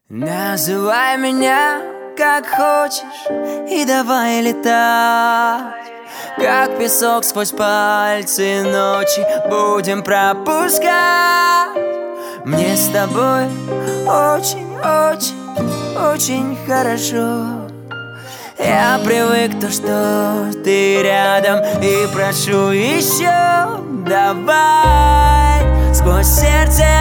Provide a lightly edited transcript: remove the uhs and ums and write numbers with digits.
Называй меня как хочешь и давай летать, как песок сквозь пальцы ночи будем пропускать. Мне с тобой очень хорошо. Я привык то, что ты рядом, и прошу еще. Давай сквозь сердце